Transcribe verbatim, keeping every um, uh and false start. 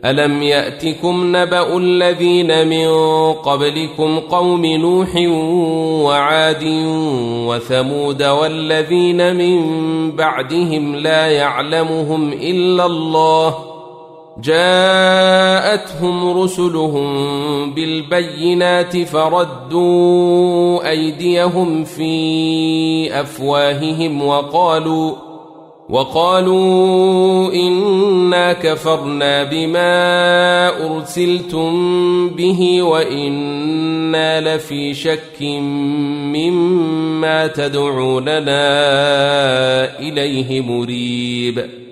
ألم يأتكم نبأ الذين من قبلكم قوم نوح وعاد وثمود والذين من بعدهم لا يعلمهم إلا الله جاءتهم رسلهم بالبينات فردوا أيديهم في أفواههم وقالوا وقالوا إنا كفرنا بما أرسلتم به وإنا لفي شك مما تدعوننا إليه مريب